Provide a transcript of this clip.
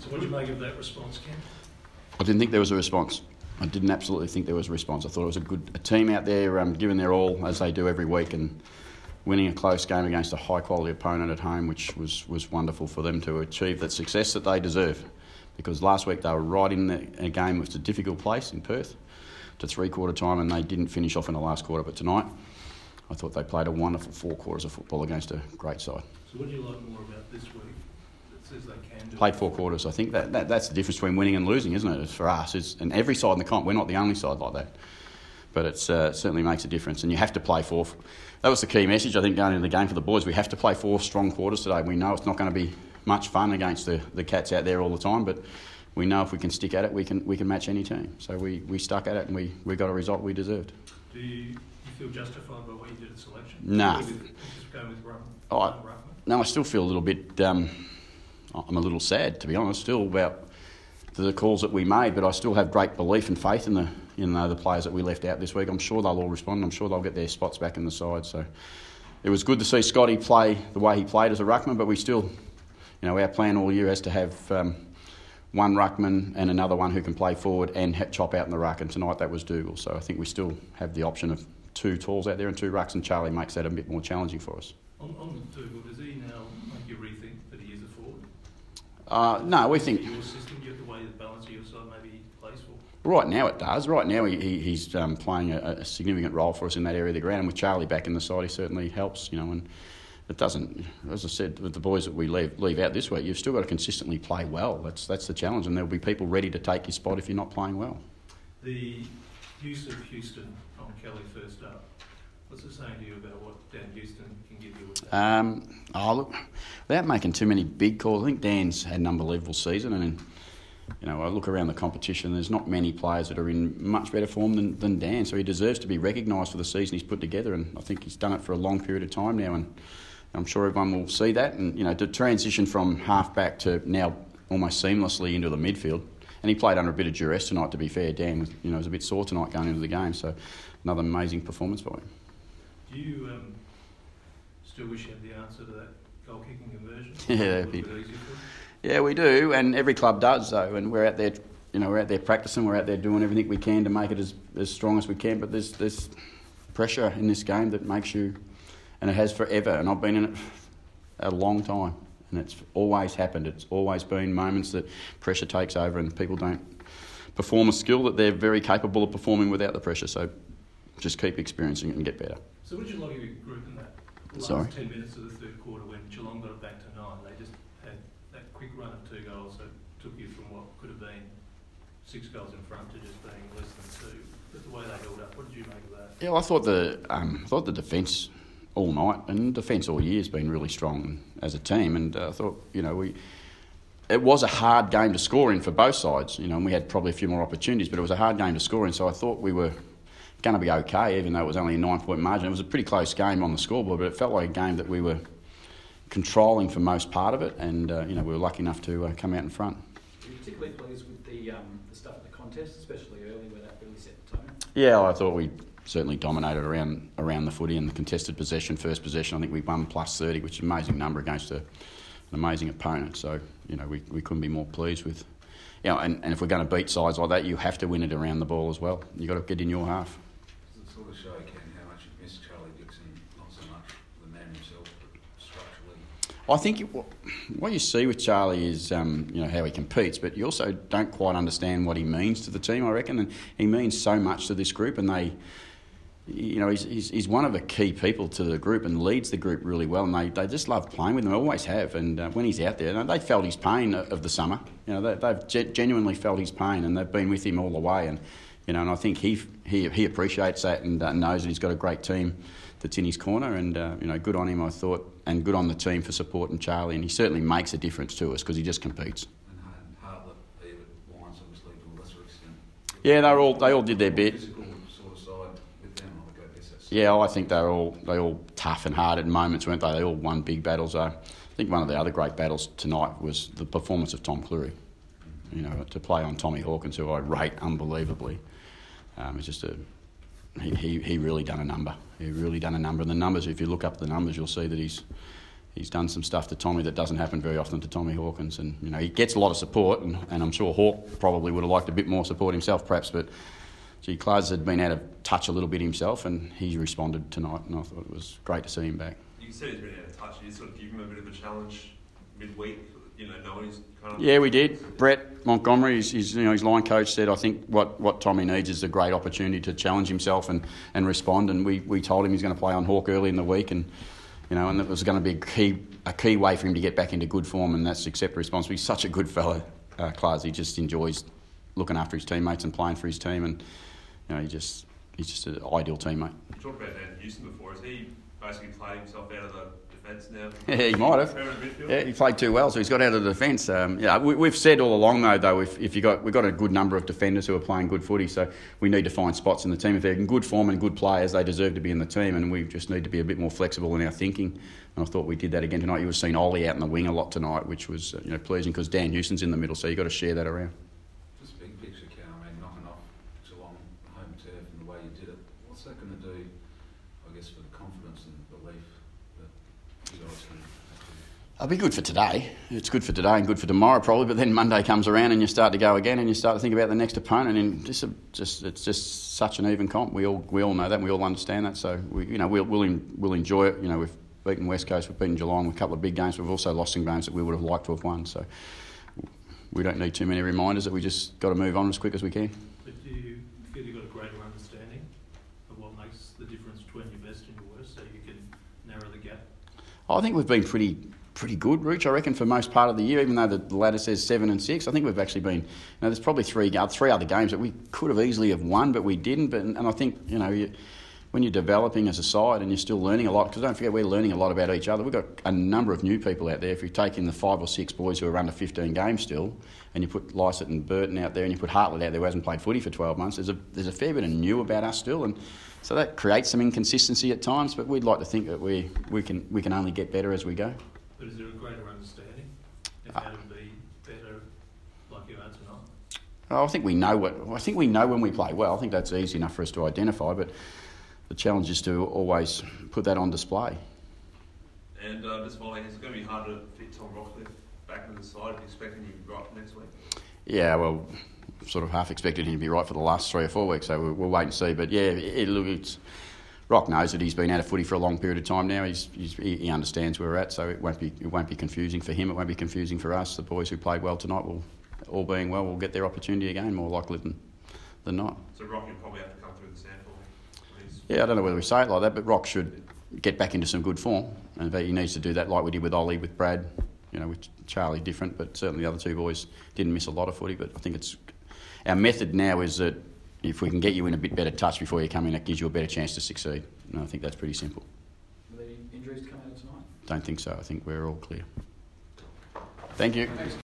So what do you make of that response, Ken? I didn't think there was a response. I didn't absolutely think there was a response. I thought it was a team out there giving their all, as they do every week, and winning a close game against a high-quality opponent at home, which was wonderful for them to achieve that success that they deserve. Because last week they were right in a game which was a difficult place in Perth to three-quarter time, and they didn't finish off in the last quarter. But tonight, I thought they played a wonderful 4 quarters of football against a great side. So what do you like more about this week that says they can do Played 4 quarters. I think that's the difference between winning and losing, isn't it? For us, and every side in the comp, we're not the only side like that. But it certainly makes a difference, and you have to play 4. That was the key message, I think, going into the game for the boys. We have to play 4 strong quarters today. We know it's not going to be much fun against the Cats out there all the time, but we know if we can stick at it, we can match any team. So we stuck at it, and we got a result we deserved. Do you feel justified by what you did at selection? No. Just going with Ruckman? No, I still feel a little bit... I'm a little sad, to be honest, still about the calls that we made, but I still have great belief and faith in the players that we left out this week. I'm sure they'll all respond. I'm sure they'll get their spots back in the side. So it was good to see Scotty play the way he played as a ruckman, but we still, our plan all year has to have one ruckman and another one who can play forward and chop out in the ruck, and tonight that was Dougal. So I think we still have the option of 2 talls out there and 2 rucks, and Charlie makes that a bit more challenging for us. On Dougal, does he now make you rethink that he is a forward? No, we think... Your system, the way the balance of your side maybe he plays for? Right now it does. Right now he's playing a significant role for us in that area of the ground, and with Charlie back in the side he certainly helps, and it doesn't, as I said, with the boys that we leave out this week, you've still got to consistently play well. That's the challenge, and there'll be people ready to take your spot if you're not playing well. The use of Houston on Kelly first up, what's it saying to you about what Dan Houston can give you with that? Look, without making too many big calls, I think Dan's had an unbelievable season, and I look around the competition, there's not many players that are in much better form than Dan, so he deserves to be recognised for the season he's put together, and I think he's done it for a long period of time now, and I'm sure everyone will see that, and to transition from half-back to now almost seamlessly into the midfield, and he played under a bit of duress tonight, to be fair. Dan was a bit sore tonight going into the game, so another amazing performance by him. Do you still wish you had the answer to that goal-kicking conversion? Yeah, we do, and every club does though, and we're out there, we're out there practicing, we're out there doing everything we can to make it as strong as we can, but there's pressure in this game that makes you, and it has forever, and I've been in it a long time, and it's always happened. It's always been moments that pressure takes over and people don't perform a skill that they're very capable of performing without the pressure, so just keep experiencing it and get better. So what did you like of your group in that last 10 minutes of the third quarter when Geelong got it back to 9? They just had that quick run of 2 goals that took you from what could have been 6 goals in front to just being less than 2. But the way they held up, what did you make of that? Yeah, well, I thought the defence all night and defence all year has been really strong as a team, and I thought it was a hard game to score in for both sides, and we had probably a few more opportunities, but it was a hard game to score in, so I thought we were going to be okay, even though it was only a 9-point margin. It was a pretty close game on the scoreboard, but it felt like a game that we were controlling for most part of it, and we were lucky enough to come out in front. Are you particularly pleased with the stuff at the contest, especially early, where that really set the tone? Yeah, I thought we certainly dominated around the footy and the contested possession, first possession. I think we won +30, which is an amazing number against an amazing opponent. So, we couldn't be more pleased with... and if we're going to beat sides like that, you have to win it around the ball as well. You've got to get in your half. Does it sort of show, Ken, how much you miss Charlie Dixon, not so much the man himself, but structurally? I think what you see with Charlie is how he competes, but you also don't quite understand what he means to the team, I reckon, and he means so much to this group, and they... he's one of the key people to the group and leads the group really well, and they just love playing with him. They always have, and when he's out there, they felt his pain of the summer. They've genuinely felt his pain, and they've been with him all the way. And I think he appreciates that and knows that he's got a great team that's in his corner. And good on him, I thought, and good on the team for supporting Charlie. And he certainly makes a difference to us because he just competes. And Hartlett, David, Lyons, obviously to a lesser extent. Yeah, they all did their bit. Yeah, I think they all tough and hard at moments, weren't they? They all won big battles. I think one of the other great battles tonight was the performance of Tom Cleary. To play on Tommy Hawkins, who I rate unbelievably. It's just he really done a number. He really done a number. And the numbers, if you look up the numbers, you'll see that he's he's done some stuff to Tommy that doesn't happen very often to Tommy Hawkins, and he gets a lot of support, and I'm sure Hawk probably would have liked a bit more support himself, perhaps, but Claz had been out of touch a little bit himself, and he responded tonight, and I thought it was great to see him back. You said he's been out of touch. You sort of give him a bit of a challenge midweek, knowing he's kind of... Yeah, we did. Brett Montgomery, his line coach, said, I think what Tommy needs is a great opportunity to challenge himself and respond, and we told him he's going to play on Hawk early in the week, and and it was going to be a key way for him to get back into good form, and that's accept responsibility. He's such a good fellow, Claz. He just enjoys looking after his teammates and playing for his team, and he's just an ideal teammate. You talked about Dan Houston before. Has he basically played himself out of the defence now? Yeah, he might have. Yeah, he played too well, so he's got out of the defence. We've said all along though, if we've got a good number of defenders who are playing good footy, so we need to find spots in the team. If they're in good form and good players, they deserve to be in the team, and we just need to be a bit more flexible in our thinking. And I thought we did that again tonight. You were seeing Ollie out in the wing a lot tonight, which was pleasing because Dan Houston's in the middle, so you've got to share that around. Just big picture, Cal. Knocking off Geelong home turf and the way you did it, what's that going to do, I guess, for the confidence and belief that you guys can... It'll be good for today. It's good for today and good for tomorrow probably, but then Monday comes around and you start to go again and you start to think about the next opponent, and it's just such an even comp. We all know that and we all understand that, so we'll enjoy it. We've beaten West Coast, we've beaten Geelong with a couple of big games, we've also lost some games that we would have liked to have won, so we don't need too many reminders that we just got to move on as quick as we can. But do you feel you've got a greater understanding of what makes the difference between your best and your worst, so you can narrow the gap? I think we've been pretty good, Rooch, I reckon, for most part of the year, even though the ladder says 7 and 6. I think we've actually been... there's probably three other games that we could have easily have won, but we didn't. And I think, when you're developing as a side and you're still learning a lot, because don't forget we're learning a lot about each other. We've got a number of new people out there. If you take in the 5 or 6 boys who are under 15 games still, and you put Lysett and Burton out there, and you put Hartlett out there who hasn't played footy for 12 months, there's a fair bit of new about us still, and so that creates some inconsistency at times, but we'd like to think that we can only get better as we go. But is there a greater understanding of how to be better like you are tonight? I think we know when we play well. I think that's easy enough for us to identify, but the challenge is to always put that on display. And just following, is it going to be hard to fit Tom Rockcliffe back into the side? Are you expecting him to be right next week? Yeah, well, sort of half expected him to be right for the last 3 or 4 weeks, so we'll wait and see. But yeah, Rock knows that he's been out of footy for a long period of time now. He understands where we're at, so it won't be confusing for him. It won't be confusing for us. The boys who played well tonight will, all being well, will get their opportunity again, more likely than not. So Rock will probably have to come through the sample. Yeah, I don't know whether we say it like that, but Rock should get back into some good form, and he needs to do that like we did with Ollie, with Brad, with Charlie different, but certainly the other 2 boys didn't miss a lot of footy. But I think our method now is that if we can get you in a bit better touch before you come in, it gives you a better chance to succeed. And I think that's pretty simple. Were there any injuries to come out of tonight? Don't think so. I think we're all clear. Thank you. Thanks.